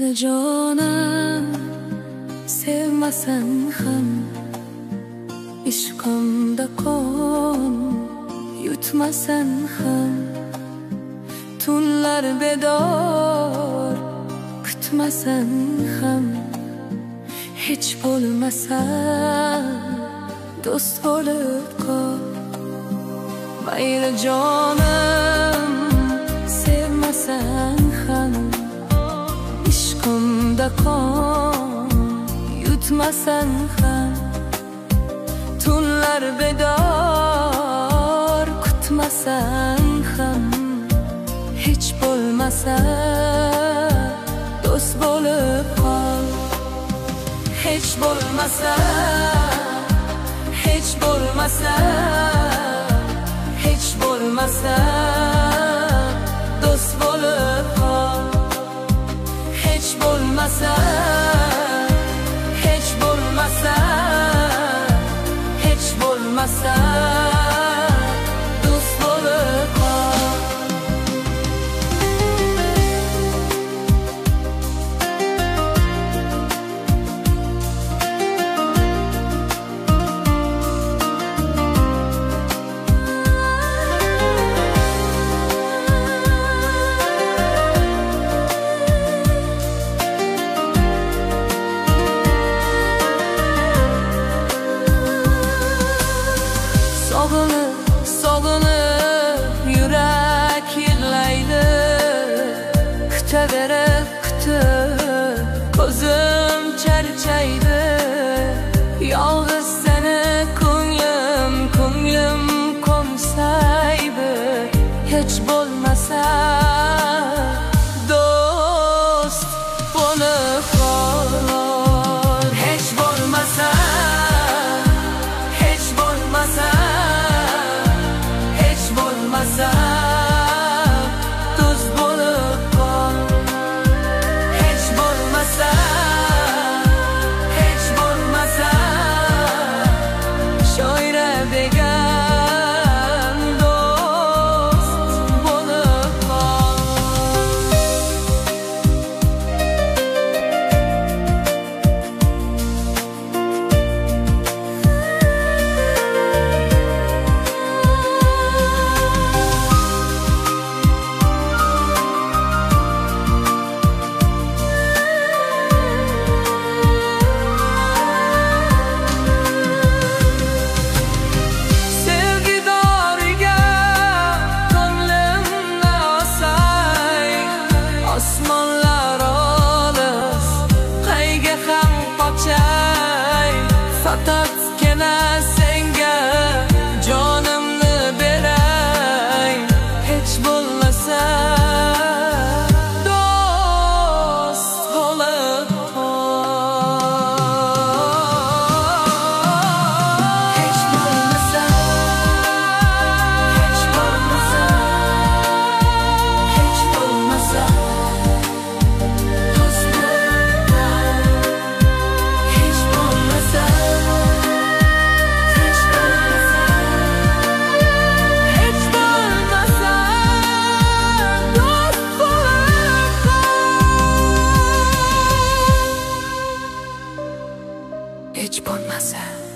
Mayli jonim sevmasan ham, ishqimda qon yutmasan ham, tunlar bedor kutmasan ham, hech bo'lmasa do'st bo'lib qol. Mayli jonim sevmasan ham, ishqimda qon yutmasan ham, tunlar bedor kutmasan ham, hech bo'lmasa do'st bo'lib qol. Hech bo'lmasa, hech bo'lmasa, hech bo'lmasa do'st bo'lib qol. Hech bo'lmasa, hech bo'lmasa, hech bo'lmasa do'st bo'lib qol. Sog'inib, sog'inib yurak yig'laydi, kutaverib, kutib ko'zim charchaydi. Yolg'iz seni ko'nglim, ko'nglim qo'msaydi. Hech bo'lmasa do'st bo'lib qol. Hech bo'lmasa, hech bo'lmasa, hech bo'lmasa do'st bo'lib qol. Hech bo'lmasa, hech bo'lmasa, shoira degan do'st bo'lib qol. Osmonlar olis, qayga ham qochay, faqatgina senga jonimni beray. Hech bo'lmasa do'st bo'lib qol. Hech bo'lmasa, hech bo'lmasa, hech bo'lmasa hech bo'lmasa